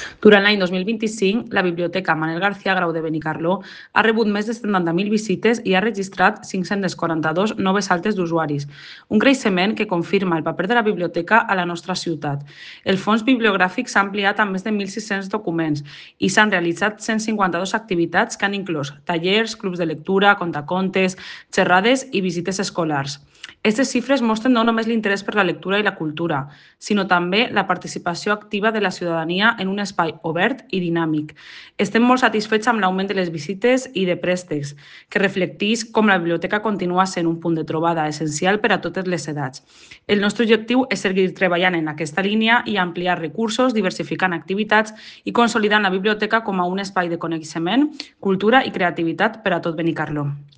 Durant l'any 2025, la Biblioteca Manel García Grau de Benicarló ha rebut més de 70.000 visites i ha registrat 542 noves altes d'usuaris, un creixement que confirma el paper de la biblioteca a la nostra ciutat. El fons bibliogràfic s'ha ampliat amb més de 1.600 documents i s'han realitzat 152 activitats que han inclòs tallers, clubs de lectura, contacontes, xerrades i visites escolars. Aquestes xifres mostren no només l'interès per la lectura i la cultura, sinó també la participació activa de la ciutadania en un espai obert i dinàmic. Estem molt satisfets amb l'augment de les visites i de préstecs, que reflecteix com la biblioteca continua sent un punt de trobada essencial per a totes les edats. El nostre objectiu és seguir treballant en aquesta línia i ampliar recursos, diversificant activitats i consolidant la biblioteca com a un espai de coneixement, cultura i creativitat per a tot Benicarló.